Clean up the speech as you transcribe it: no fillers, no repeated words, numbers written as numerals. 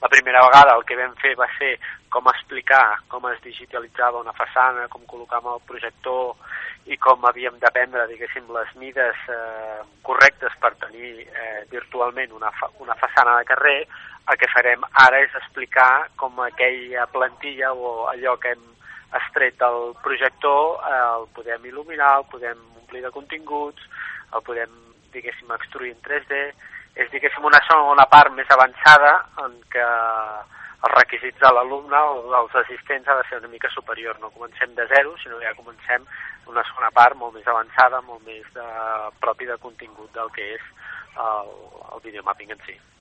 La primera vegada el que vam fer va ser com explicar com es digitalitzava una façana, com col·locàvem el projector i com havíem de prendre, diguéssim, les mides correctes per tenir virtualment una façana de carrer. El que farem ara és explicar com aquella plantilla o allò que hem extret del projector el podem il·luminar, el podem omplir de continguts, el podem, diguéssim, extruir en 3D. És, diguéssim, una segona part més avançada en què els requisits de l'alumne o dels assistents ha de ser una mica superior. No comencem de zero, sinó que ja comencem una segona part molt més avançada, molt més propi de contingut del que és el videomapping en si.